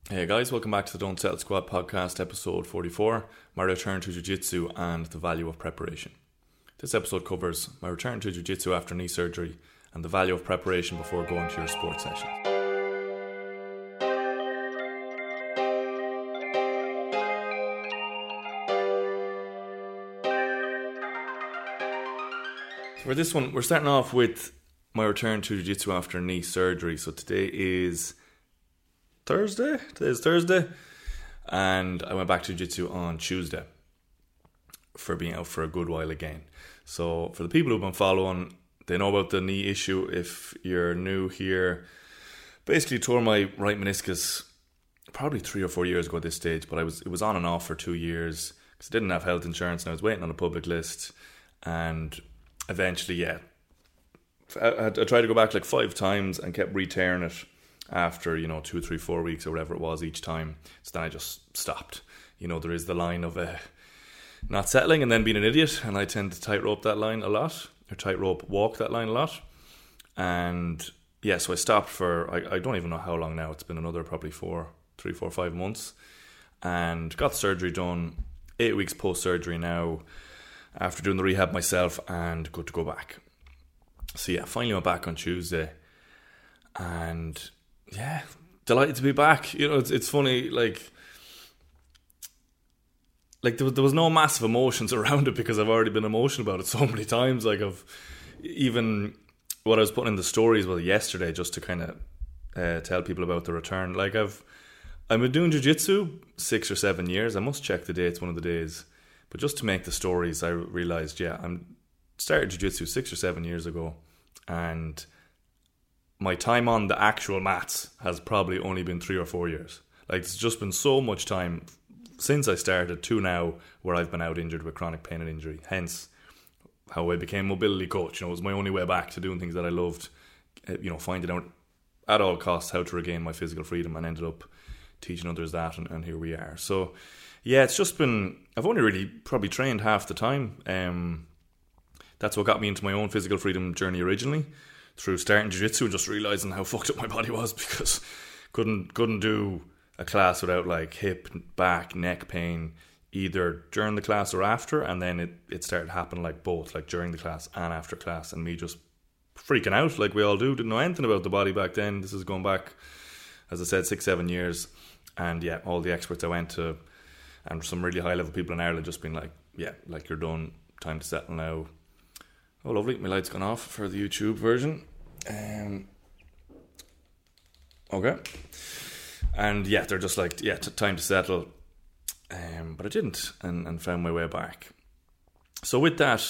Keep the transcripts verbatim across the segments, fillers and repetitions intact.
Hey guys, welcome back to the Don't Settle Squad podcast, episode forty-four, my return to Jiu-Jitsu and the value of preparation. This episode covers my return to Jiu-Jitsu after knee surgery and the value of preparation before going to your sports session. So for this one, we're starting off with my return to Jiu-Jitsu after knee surgery. So today is Thursday? Today is Thursday. And I went back to Jiu-Jitsu on Tuesday for being out for a good while again. So for the people who've been following, they know about the knee issue. If you're new here, basically tore my right meniscus probably three or four years ago at this stage, but I was it was on and off for two years because I didn't have health insurance and I was waiting on a public list. And eventually, yeah, I, I tried to go back like five times and kept re-tearing it after, you know, two, three, four weeks or whatever it was each time. So then I just stopped. You know, there is the line of uh, not settling and then being an idiot, and I tend to tightrope that line a lot, or tightrope walk that line a lot. And yeah, so I stopped for, I, I don't even know how long now. It's been another probably four, three, four, five months. And got the surgery done, eight weeks post-surgery now, after doing the rehab myself, and good to go back. So yeah, finally went back on Tuesday. And yeah, delighted to be back. You know, it's it's funny, like, like there was, there was no massive emotions around it because I've already been emotional about it so many times. Like, I've even what I was putting in the stories, well, yesterday, just to kind of uh, tell people about the return. Like, I've I've been doing jiu-jitsu six or seven years. I must check the dates one of the days, but just to make the stories, I realized, yeah, I'm started jiu-jitsu six or seven years ago, and my time on the actual mats has probably only been three or four years. Like, it's just been so much time since I started to now where I've been out injured with chronic pain and injury. Hence how I became mobility coach. You know, it was my only way back to doing things that I loved. You know, finding out at all costs how to regain my physical freedom, and ended up teaching others that, and, and here we are. So yeah, it's just been, I've only really probably trained half the time. Um, that's what got me into my own physical freedom journey originally, through starting jiu-jitsu and just realising how fucked up my body was, because couldn't couldn't do a class without like hip, back, neck pain, either during the class or after. And then it, it started happening like both, like during the class and after class, and me just freaking out like we all do. Didn't know anything about the body back then. This is going back, as I said, six, seven years. And yeah, all the experts I went to and some really high level people in Ireland just been like, yeah, like, you're done, time to settle now. Oh, lovely. My light's gone off for the YouTube version. Um, okay. And yeah, they're just like, yeah, t- time to settle. Um, but I didn't, and, and found my way back. So with that,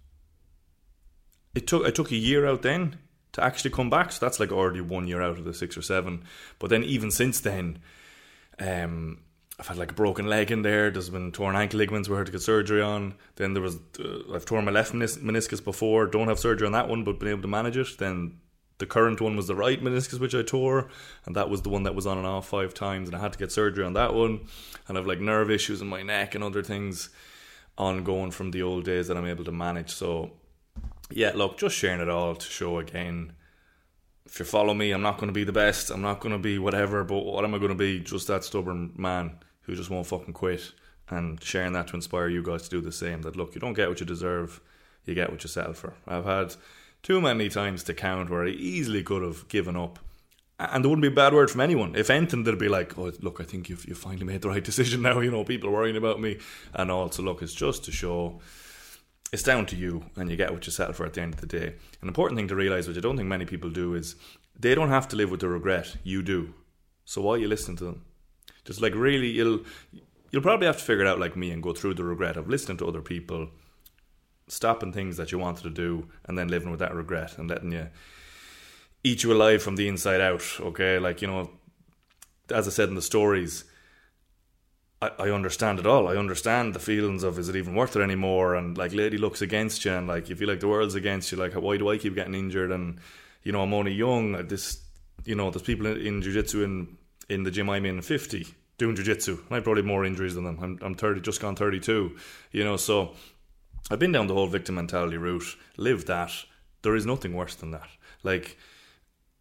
it took I took a year out then to actually come back. So that's like already one year out of the six or seven. But then even since then, um, I've had like a broken leg in there. There's been torn ankle ligaments we had to get surgery on. Then there was, uh, I've torn my left menis- meniscus before. Don't have surgery on that one, but been able to manage it. Then the current one was the right meniscus, which I tore. And that was the one that was on and off five times. And I had to get surgery on that one. And I've like nerve issues in my neck and other things ongoing from the old days that I'm able to manage. So yeah, look, just sharing it all to show again, if you follow me, I'm not going to be the best. I'm not going to be whatever, but what am I going to be? Just that stubborn man who just won't fucking quit, and sharing that to inspire you guys to do the same. That look, you don't get what you deserve, you get what you settle for. I've had too many times to count where I easily could have given up, and there wouldn't be a bad word from anyone. If anything, they'd be like, oh, look, I think you've, you've finally made the right decision now. You know, people are worrying about me. And also, look, it's just to show it's down to you, and you get what you settle for at the end of the day. An important thing to realise, which I don't think many people do, is they don't have to live with the regret. You do. So why are you listening to them? Just like, really, you'll you'll probably have to figure it out like me and go through the regret of listening to other people, stopping things that you wanted to do, and then living with that regret and letting you eat you alive from the inside out. Okay, like, you know, as I said in the stories, I, I understand it all. I understand the feelings of, is it even worth it anymore? And like, lady looks against you, and like, you feel like the world's against you. Like, why do I keep getting injured? And you know, I'm only young. This, you know, there's people in, in jiu-jitsu in in the gym I'm in, fifty, doing jiu-jitsu. I have probably more injuries than them. I'm I'm thirty, just gone thirty-two. You know, so I've been down the whole victim mentality route, lived that. There is nothing worse than that. Like,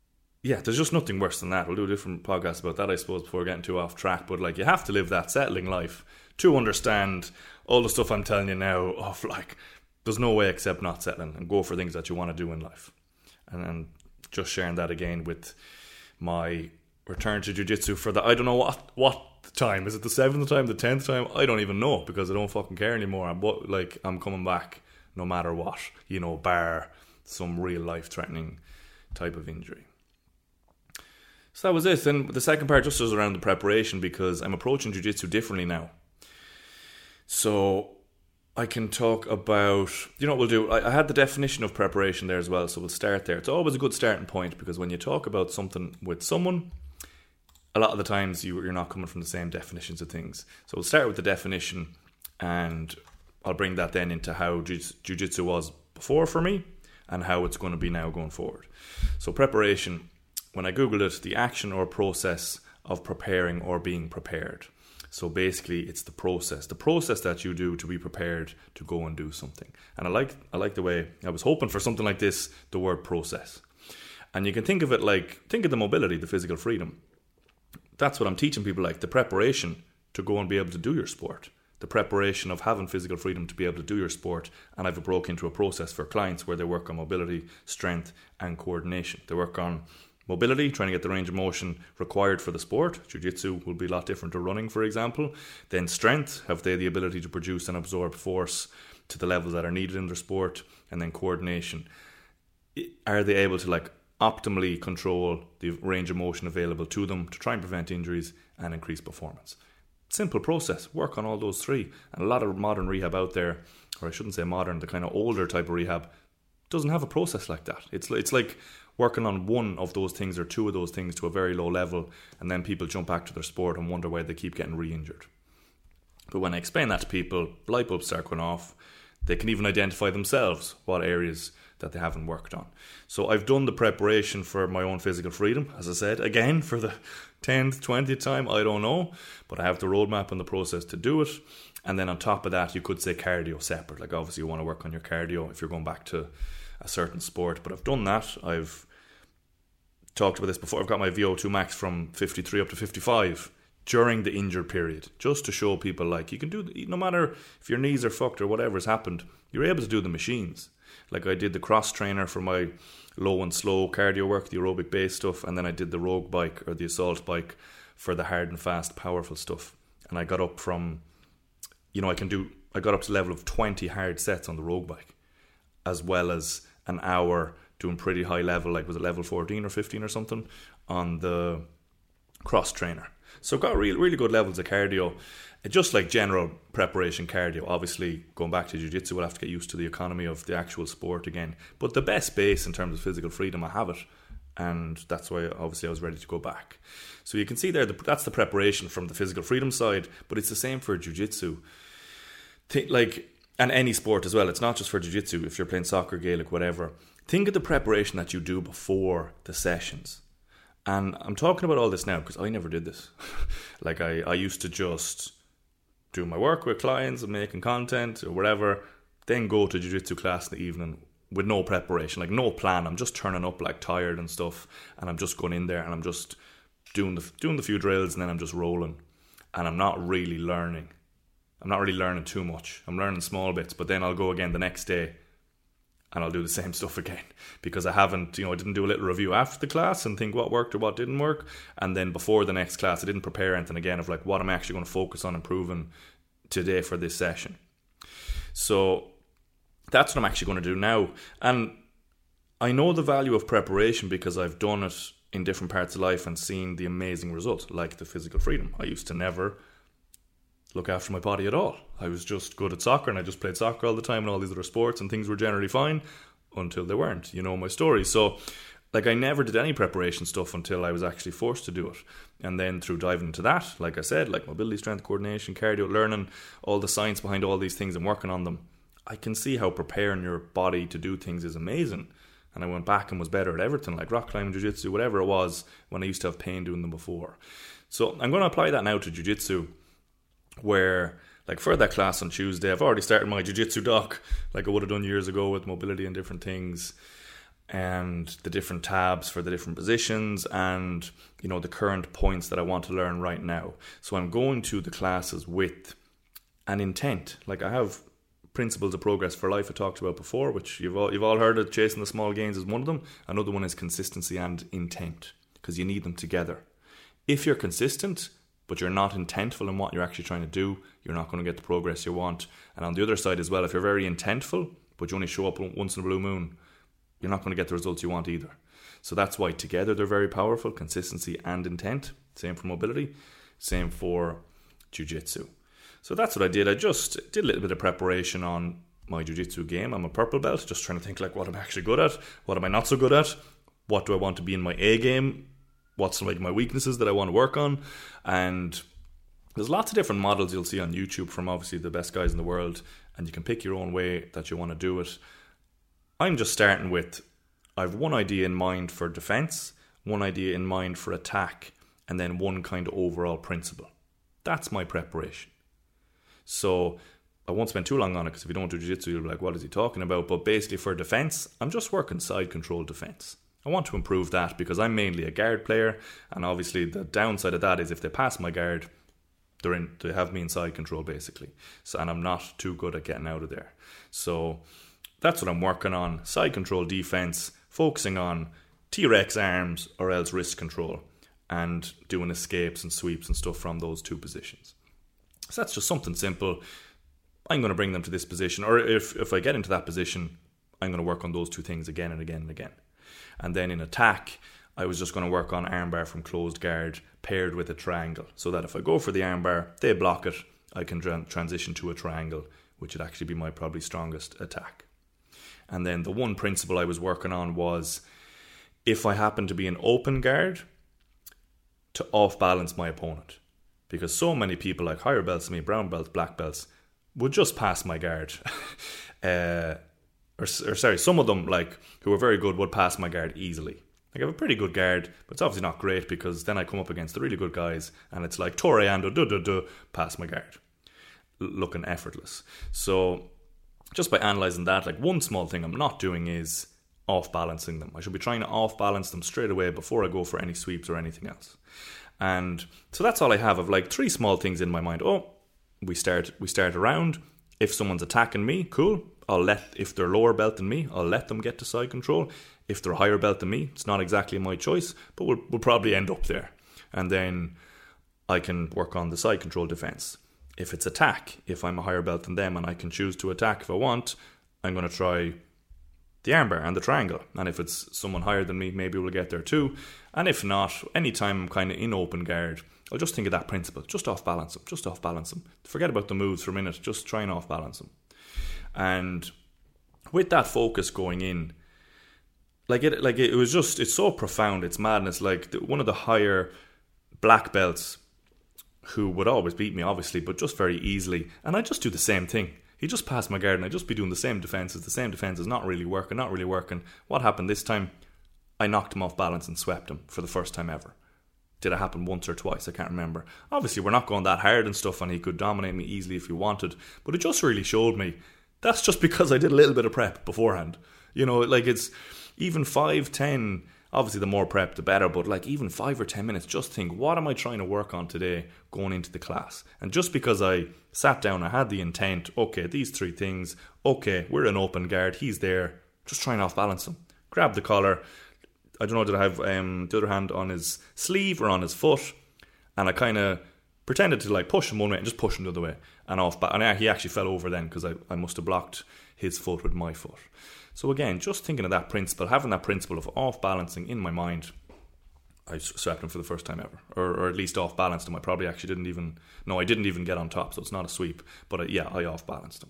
yeah, there's just nothing worse than that. We'll do a different podcast about that, I suppose, before getting too off track. But like, you have to live that settling life to understand all the stuff I'm telling you now of like, there's no way except not settling and go for things that you want to do in life. And then just sharing that again with my return to jiu-jitsu for the, I don't know what what time. Is it the seventh time, the tenth time? I don't even know, because I don't fucking care anymore. I'm like, I'm coming back no matter what, you know, bar some real life threatening type of injury. So that was it. And the second part just was around the preparation, because I'm approaching jiu-jitsu differently now. So I can talk about, you know what we'll do? I, I had the definition of preparation there as well, so we'll start there. It's always a good starting point, because when you talk about something with someone, a lot of the times you, you're not coming from the same definitions of things. So we'll start with the definition, and I'll bring that then into how jiu-jitsu was before for me and how it's going to be now going forward. So preparation, when I googled it, the action or process of preparing or being prepared. So basically, it's the process, the process that you do to be prepared to go and do something. And I like I like the way, I was hoping for something like this, the word process. And you can think of it like, think of the mobility, the physical freedom. That's what I'm teaching people, like the preparation to go and be able to do your sport. The preparation of having physical freedom to be able to do your sport. And I've broke into a process for clients where they work on mobility, strength, and coordination. They work on mobility, trying to get the range of motion required for the sport. Jiu-jitsu will be a lot different to running, for example. Then strength, have they the ability to produce and absorb force to the levels that are needed in their sport? And then coordination, are they able to like optimally control the range of motion available to them to try and prevent injuries and increase performance? Simple process, work on all those three. And a lot of modern rehab out there, or I shouldn't say modern, the kind of older type of rehab, doesn't have a process like that. It's it's like working on one of those things or two of those things to a very low level, and then people jump back to their sport and wonder why they keep getting re-injured. But when I explain that to people, light bulbs start going off. They can even identify themselves what areas that they haven't worked on. So I've done the preparation for my own physical freedom, as I said, again, for the tenth, twentieth time, I don't know, but I have the roadmap and the process to do it. And then on top of that, you could say cardio separate. Like obviously you want to work on your cardio if you're going back to a certain sport, but I've done that. I've talked about this before. I've got my V O two max from fifty-three up to fifty-five during the injured period, just to show people like you can do, no matter if your knees are fucked or whatever's happened, you're able to do the machines. Like I did the cross trainer for my low and slow cardio work, the aerobic base stuff, and then I did the rogue bike or the assault bike for the hard and fast powerful stuff. And I got up from, you know, I can do, I got up to the level of twenty hard sets on the rogue bike, as well as an hour doing pretty high level, like was it level fourteen or fifteen or something, on the cross trainer. So got really, really good levels of cardio, just like general preparation cardio. Obviously, going back to jiu-jitsu, we'll have to get used to the economy of the actual sport again. But the best base in terms of physical freedom, I have it. And that's why, obviously, I was ready to go back. So you can see there, the, that's the preparation from the physical freedom side. But it's the same for jiu-jitsu. Think, like, and any sport as well. It's not just for jiu-jitsu. If you're playing soccer, Gaelic, whatever. Think of the preparation that you do before the sessions. And I'm talking about all this now because I never did this. Like I, I used to just do my work with clients and making content or whatever, then go to jiu-jitsu class in the evening with no preparation, like no plan. I'm just turning up like tired and stuff, and I'm just going in there and I'm just doing the doing the few drills, and then I'm just rolling, and I'm not really learning. I'm not really learning too much. I'm learning small bits, but then I'll go again the next day and I'll do the same stuff again because I haven't, you know, I didn't do a little review after the class and think what worked or what didn't work. And then before the next class, I didn't prepare anything again of like what I'm actually going to focus on improving today for this session. So that's what I'm actually going to do now. And I know the value of preparation because I've done it in different parts of life and seen the amazing result, like the physical freedom. I used to never look after my body at all. I was just good at soccer and I just played soccer all the time and all these other sports, and things were generally fine until they weren't. You know my story. So like I never did any preparation stuff until I was actually forced to do it. And then through diving into that, like I said, like mobility, strength, coordination, cardio, learning all the science behind all these things and working on them, I can see how preparing your body to do things is amazing. And I went back and was better at everything, like rock climbing, jiu-jitsu, whatever it was, when I used to have pain doing them before. So I'm going to apply that now to jiu-jitsu, where like for that class on Tuesday, I've already started my jiu-jitsu doc like I would have done years ago with mobility and different things. and the different tabs for the different positions, and you know the current points that I want to learn right now. So I'm going to the classes with an intent. Like I have principles of progress for life I talked about before, which you've all, you've all heard of. Chasing the small gains is one of them. Another one is consistency and intent, because you need them together. If you're consistent but you're not intentful in what you're actually trying to do, you're not going to get the progress you want. And on the other side as well, if you're very intentful but you only show up once in a blue moon, you're not going to get the results you want either. So that's why together they're very powerful, consistency and intent. Same for mobility, same for jiu-jitsu. So that's what I did. I just did a little bit of preparation on my jiu-jitsu game. I'm a purple belt, just trying to think like, what am I actually good at? What am I not so good at? What do I want to be in my A game? What's like my weaknesses that I want to work on? And there's lots of different models you'll see on YouTube from obviously the best guys in the world, and you can pick your own way that you want to do it. I'm just starting with, I have one idea in mind for defense, one idea in mind for attack, and then one kind of overall principle. That's my preparation. So I won't spend too long on it, because if you don't do jiu-jitsu, you'll be like, what is he talking about? But basically for defense, I'm just working side control defense. I want to improve that because I'm mainly a guard player, and obviously the downside of that is if they pass my guard, they're in, they have me in side control basically. So, and I'm not too good at getting out of there. So that's what I'm working on, side control defense, focusing on T-Rex arms or else wrist control, and doing escapes and sweeps and stuff from those two positions. So that's just something simple. I'm going to bring them to this position, or if, if I get into that position, I'm going to work on those two things again and again and again. And then in attack, I was just going to work on armbar from closed guard paired with a triangle, so that if I go for the armbar, they block it, I can tra- transition to a triangle, which would actually be my probably strongest attack. And then the one principle I was working on was, if I happen to be an open guard, to off-balance my opponent. Because so many people, like higher belts than me, brown belts, black belts, would just pass my guard. uh, or, or sorry, some of them, like who are very good, would pass my guard easily. Like I have a pretty good guard, but it's obviously not great, because then I come up against the really good guys, and it's like Toreando, duh, duh, duh, pass my guard. L- looking effortless. So just by analysing that, like one small thing I'm not doing is off-balancing them. I should be trying to off-balance them straight away before I go for any sweeps or anything else. And so that's all I have of like three small things in my mind. Oh, we start we start a round. If someone's attacking me, cool. I'll let, if they're lower belt than me, I'll let them get to side control. If they're higher belt than me, it's not exactly my choice, but we'll, we'll probably end up there. And then I can work on the side control defense. If it's attack, if I'm a higher belt than them and I can choose to attack if I want, I'm going to try the armbar and the triangle. And if it's someone higher than me, maybe we'll get there too. And if not, anytime I'm kind of in open guard, I'll just think of that principle. Just off balance them. Just off balance them. Forget about the moves for a minute. Just try and off balance them. And with that focus going in, like it, like it was just, it's so profound. It's madness. Like the, one of the higher black belts, who would always beat me, obviously, but just very easily. And I just do the same thing. He just passed my guard and I'd just be doing the same defences. The same defences, not really working, not really working. What happened this time? I knocked him off balance and swept him for the first time ever. Did it happen once or twice? I can't remember. Obviously, we're not going that hard and stuff, and he could dominate me easily if he wanted. But it just really showed me, that's just because I did a little bit of prep beforehand. You know, like it's even five, ten, obviously the more prep the better, but like even five or ten minutes, just think, what am I trying to work on today going into the class? And just because I sat down, I had the intent, okay, these three things, okay, we're an open guard, he's there, just trying to off balance him. Grab the collar, I don't know, did I have um, the other hand on his sleeve or on his foot, and I kind of pretended to like push him one way and just push him the other way and off back. And he actually fell over then because I, I must have blocked his foot with my foot. So again, just thinking of that principle, having that principle of off balancing in my mind, I swept him for the first time ever, or, or at least off balanced him. I probably actually didn't even, no, I didn't even get on top, so it's not a sweep, but I, yeah, I off balanced him.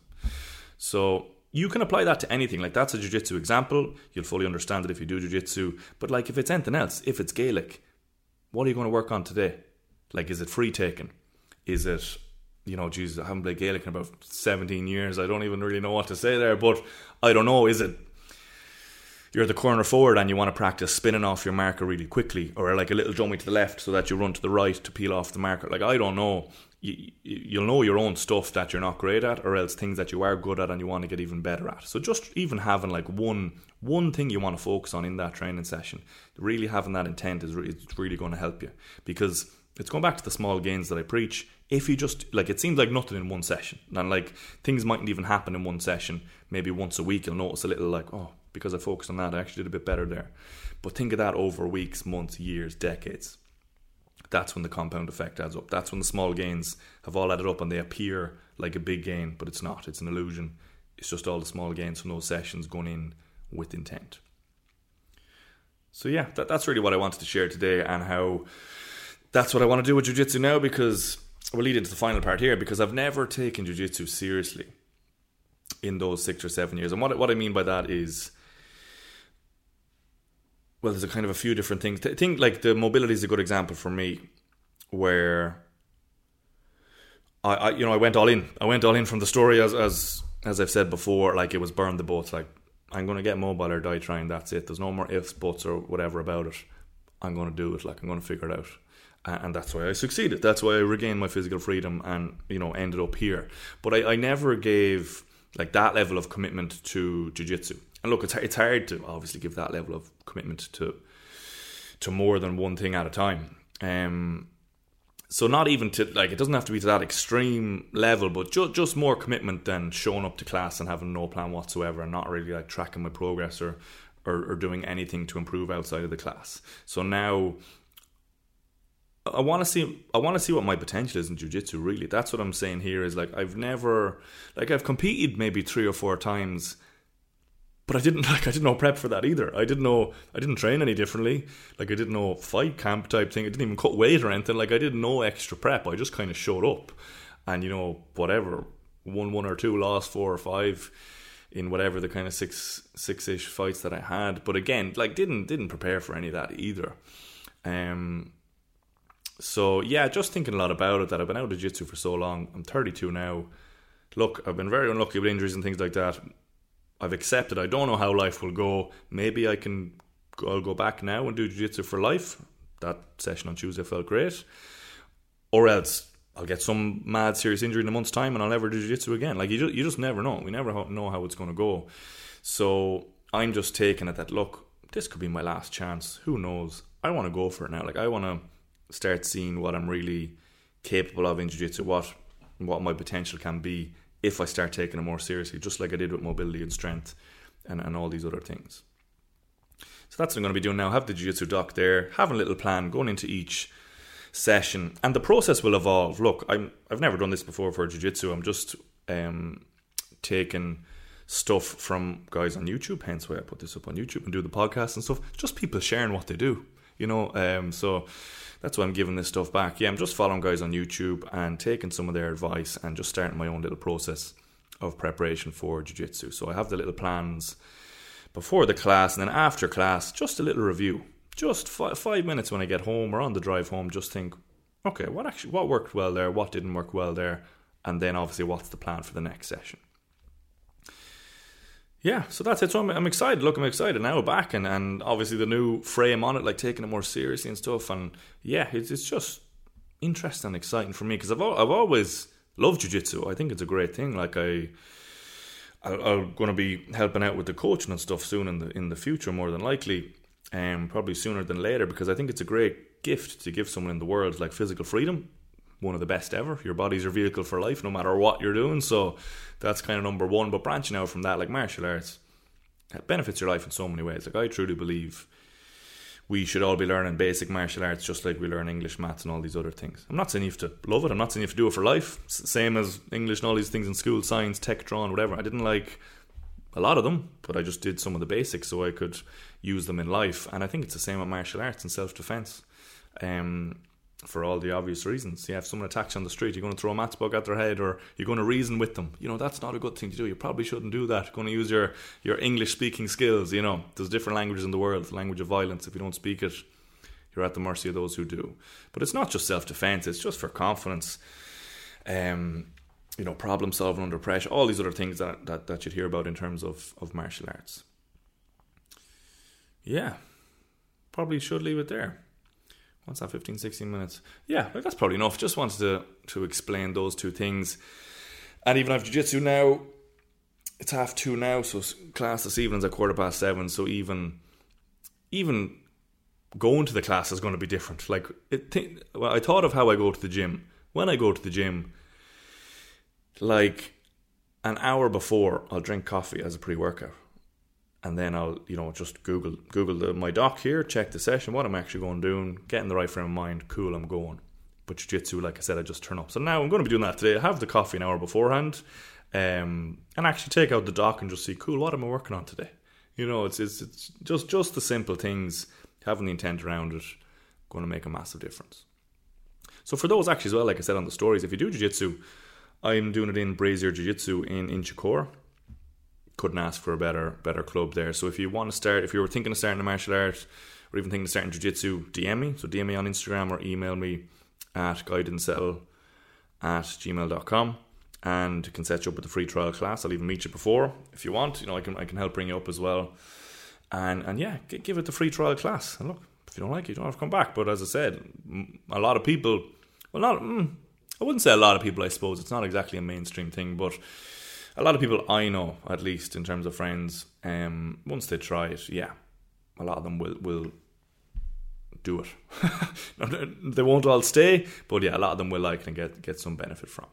So you can apply that to anything. Like that's a jiu-jitsu example. You'll fully understand it if you do jiu-jitsu. But like if it's anything else, if it's Gaelic, what are you going to work on today? Like, is it free taking? Is it, you know, Jesus, I haven't played Gaelic in about seventeen years. I don't even really know what to say there. But I don't know, is it you're the corner forward and you want to practice spinning off your marker really quickly, or like a little jumping to the left so that you run to the right to peel off the marker? Like, I don't know. you, you'll know your own stuff that you're not great at, or else things that you are good at and you want to get even better at. So just even having like one one thing you want to focus on in that training session, really having that intent is re- it's really going to help you, because it's going back to the small gains that I preach. If you just, like, it seems like nothing in one session, and like things mightn't even happen in one session. Maybe once a week you'll notice a little like, oh, because I focused on that, I actually did a bit better there. But think of that over weeks, months, years, decades. That's when the compound effect adds up. That's when the small gains have all added up and they appear like a big gain, but it's not. It's an illusion. It's just all the small gains from those sessions going in with intent. So yeah, that, that's really what I wanted to share today, and how that's what I want to do with jiu-jitsu now, because we'll lead into the final part here, because I've never taken jiu-jitsu seriously in those six or seven years. And what, what I mean by that is, well, there's a kind of a few different things. I think like the mobility is a good example for me, where I, I, you know, I went all in. I went all in from the story, as as as I've said before. Like, it was burn the boats. Like, I'm going to get mobile or die trying. That's it. There's no more ifs, buts, or whatever about it. I'm going to do it. Like, I'm going to figure it out, and that's why I succeeded. That's why I regained my physical freedom, and you know, ended up here. But I, I never gave like that level of commitment to jiu-jitsu. And look, it's it's hard to obviously give that level of commitment to to more than one thing at a time. Um, so not even to, like, it doesn't have to be to that extreme level, but ju- just more commitment than showing up to class and having no plan whatsoever, and not really like tracking my progress or, or, or doing anything to improve outside of the class. So now I want to see I want to see what my potential is in jiu-jitsu, really. That's what I'm saying here, is like, I've never, like, I've competed maybe three or four times, but I didn't like I didn't know prep for that either. I didn't know I didn't train any differently. Like, I didn't know fight camp type thing. I didn't even cut weight or anything. Like, I did no extra prep. I just kind of showed up, and you know, whatever, won one or two, lost four or five in whatever the kind of six six ish fights that I had. But again, like, didn't didn't prepare for any of that either. Um. So yeah, just thinking a lot about it, that I've been out of jiu-jitsu for so long. I'm thirty-two now. Look, I've been very unlucky with injuries and things like that. I've accepted I don't know how life will go. Maybe I can I'll go back now and do jiu-jitsu for life. That session on Tuesday felt great. Or else I'll get some mad serious injury in a month's time and I'll never do jiu-jitsu again. Like, you just, you just never know. We never know how it's going to go. So I'm just taking it that, look, this could be my last chance. Who knows? I want to go for it now. Like, I want to start seeing what I'm really capable of in jiu-jitsu, what what my potential can be if I start taking it more seriously, just like I did with mobility and strength and, and all these other things. So that's what I'm going to be doing now. Have the jiu-jitsu doc there, having a little plan, going into each session, and the process will evolve. Look, I'm, I've never done this before for jiu-jitsu. I'm just um, taking stuff from guys on YouTube, hence why I put this up on YouTube and do the podcast and stuff. Just people sharing what they do, you know. Um, so that's why I'm giving this stuff back. Yeah, I'm just following guys on YouTube and taking some of their advice and just starting my own little process of preparation for jiu-jitsu. So I have the little plans before the class, and then after class, just a little review. Just five, five minutes when I get home or on the drive home, just think, okay, what actually what worked well there, what didn't work well there, and then obviously what's the plan for the next session. Yeah, so that's it. So I'm, I'm excited. Look, I'm excited now back, and, and obviously the new frame on it, like taking it more seriously and stuff. And yeah, it's it's just interesting and exciting for me, because I've I've always loved jiu-jitsu. I think it's a great thing. Like I, I I'm going to be helping out with the coaching and stuff soon in the in the future, more than likely, um, probably sooner than later, because I think it's a great gift to give someone in the world, like physical freedom. One of the best ever. Your body's your vehicle for life, no matter what you're doing. So that's kind of number one. But branching out from that, like martial arts, it benefits your life in so many ways. Like, I truly believe we should all be learning basic martial arts just like we learn English, maths, and all these other things. I'm not saying you have to love it. I'm not saying you have to do it for life. Same as English and all these things in school, science, tech, drawing, whatever. I didn't like a lot of them, but I just did some of the basics so I could use them in life. And I think it's the same with martial arts and self-defense. Um... For all the obvious reasons. Yeah, if someone attacks you on the street, you're going to throw a matchbook at their head, or you're going to reason with them. You know, that's not a good thing to do. You probably shouldn't do that. You're going to use your, your English speaking skills. You know, there's different languages in the world. The language of violence. If you don't speak it, you're at the mercy of those who do. But it's not just self-defense. It's just for confidence. Um, you know, problem solving under pressure. All these other things that, that, that you'd hear about in terms of, of martial arts. Yeah. Probably should leave it there. What's that, fifteen, sixteen minutes? Yeah, like that's probably enough. Just wanted to, to explain those two things. And even after jiu-jitsu now, it's half two now, so class this evening's at quarter past seven, so even even going to the class is going to be different. Like, it th- well, I thought of how I go to the gym. When I go to the gym, like an hour before, I'll drink coffee as a pre-workout. And then I'll, you know, just Google Google the, my doc here, check the session, what I'm actually going doing, get in the right frame of mind, cool, I'm going. But jiu-jitsu, like I said, I just turn up. So now I'm going to be doing that today. I have the coffee an hour beforehand, um, and actually take out the doc and just see, cool, what am I working on today? You know, it's it's, it's just, just the simple things, having the intent around it, going to make a massive difference. So for those actually as well, like I said on the stories, if you do jiu-jitsu, I'm doing it in Brazier Jiu-Jitsu in Inchicore. Couldn't ask for a better better club there. So if you want to start, if you were thinking of starting a martial art or even thinking of starting jiu-jitsu, D M me. So D M me on Instagram or email me at guidedandsettle at gmail dot com, and can set you up with a free trial class. I'll even meet you before if you want. You know, I can I can help bring you up as well. And and yeah, give it the free trial class. And look, if you don't like it, you don't have to come back. But as I said, a lot of people, well, not mm, I wouldn't say a lot of people. I suppose it's not exactly a mainstream thing, but a lot of people I know, at least in terms of friends, um, once they try it, yeah, a lot of them will will do it. They won't all stay, but yeah, a lot of them will like it and get get some benefit from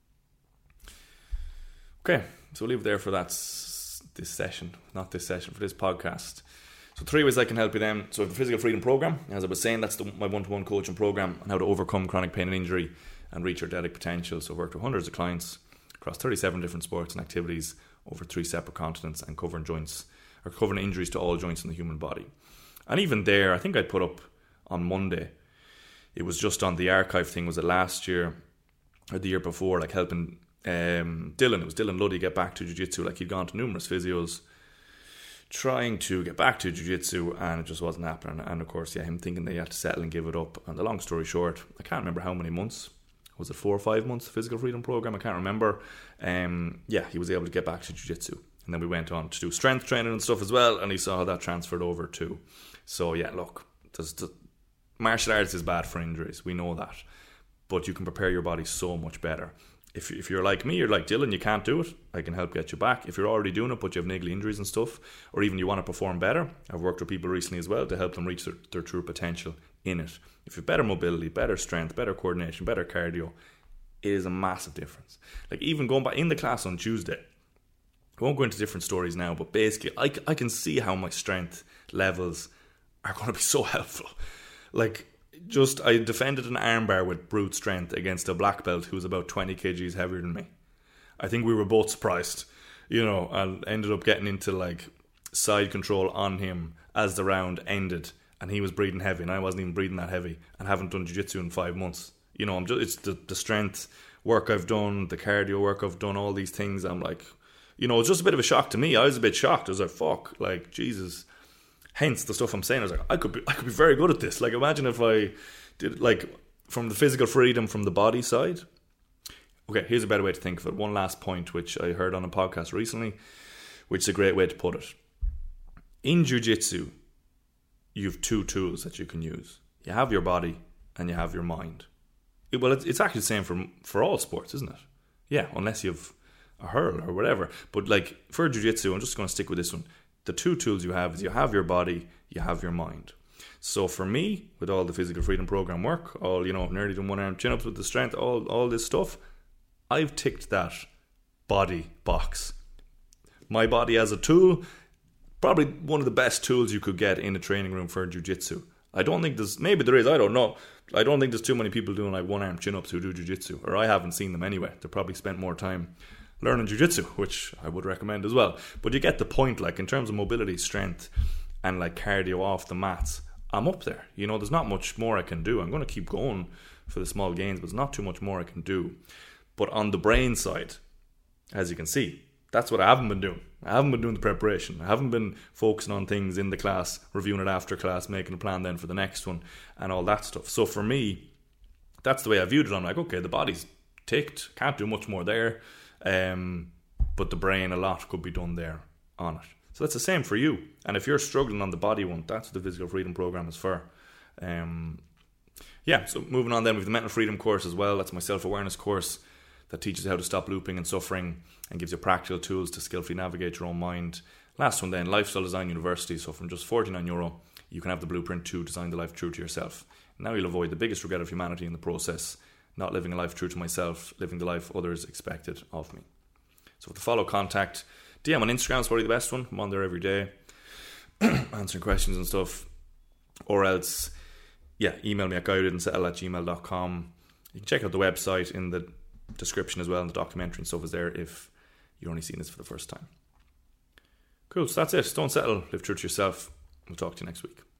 it. Okay, so we'll leave it there for that this session, not this session, for this podcast. So three ways I can help you then. So the Physical Freedom Program, as I was saying, that's the, my one-to-one coaching program on how to overcome chronic pain and injury and reach your athletic potential. So I've worked with hundreds of clients across thirty-seven different sports and activities over three separate continents, and covering joints or covering injuries to all joints in the human body. And even there, I think I put up on Monday, it was just on the archive thing, was it last year or the year before, like helping um, Dylan, it was Dylan Luddy get back to jiu-jitsu. Like, he'd gone to numerous physios trying to get back to jiu-jitsu, and it just wasn't happening. And of course, yeah, him thinking that he had to settle and give it up. And the long story short, I can't remember how many months. Was it four or five months, the Physical Freedom Program? I can't remember. Um, yeah, he was able to get back to jiu-jitsu. And then we went on to do strength training and stuff as well, and he saw how that transferred over too. So yeah, look, there's, the, martial arts is bad for injuries. We know that. But you can prepare your body so much better. If, if you're like me, you're like Dylan, you can't do it, I can help get you back. If you're already doing it, but you have niggly injuries and stuff, or even you want to perform better, I've worked with people recently as well to help them reach their, their true potential in it. If you have better mobility, better strength, better coordination, better cardio, it is a massive difference. Like, even going back in the class on Tuesday, I won't go into different stories now, but basically I, I can see how my strength levels are going to be so helpful. Like, just I defended an armbar with brute strength against a black belt who was about twenty kilograms heavier than me. I think we were both surprised, you know, and ended up getting into like side control on him as the round ended, and he was breathing heavy and I wasn't even breathing that heavy, and haven't done jiu-jitsu in five months. You know, I'm just, it's the, the strength work I've done, the cardio work I've done, all these things. I'm like, you know, it's just a bit of a shock to me. I was a bit shocked. I was like, fuck, like, Jesus. Hence the stuff I'm saying. I was like, I could be, I could be very good at this. Like, imagine if I did, like, from the physical freedom from the body side. Okay, here's a better way to think of it. One last point, which I heard on a podcast recently, which is a great way to put it. In jiu-jitsu, you have two tools that you can use. You have your body and you have your mind. It, well, it's, it's actually the same for for all sports, isn't it? Yeah, unless you have a hurl or whatever. But like for jiu-jitsu, I'm just going to stick with this one. The two tools you have is you have your body, you have your mind. So for me, with all the Physical Freedom Program work, all, you know, nearly done one arm chin-ups with the strength, all, all this stuff, I've ticked that body box. My body as a tool, probably one of the best tools you could get in a training room for jiu-jitsu. I don't think there's, maybe there is, I don't know. I don't think there's too many people doing like one arm chin-ups who do jiu-jitsu, or I haven't seen them anyway. They probably spent more time learning jiu-jitsu, which I would recommend as well. But you get the point, like in terms of mobility, strength, and like cardio off the mats, I'm up there. You know, there's not much more I can do. I'm going to keep going for the small gains, but there's not too much more I can do. But on the brain side, as you can see, that's what I haven't been doing. I haven't been doing the preparation. I haven't been focusing on things in the class, reviewing it after class, making a plan then for the next one, and all that stuff. So for me, that's the way I viewed it. I'm like, okay, the body's ticked, can't do much more there, um, but the brain, a lot could be done there on it. So that's the same for you. And if you're struggling on the body one, that's what the Physical Freedom Program is for. Um, Yeah, so moving on then, we have the Mental Freedom course as well. That's my self-awareness course that teaches you how to stop looping and suffering and gives you practical tools to skillfully navigate your own mind. Last one then, Lifestyle Design University. So from just forty-nine euro, you can have the blueprint to design the life true to yourself. Now you'll avoid the biggest regret of humanity in the process, not living a life true to myself, living the life others expected of me. So to follow, contact, D M on Instagram is probably the best one. I'm on there every day, answering questions and stuff. Or else, yeah, email me at guidedandsettle at gmail dot com. You can check out the website in the description as well, and the documentary and stuff is there if you're only seeing this for the first time. Cool, so that's it. Don't settle, live true to yourself. We'll talk to you next week.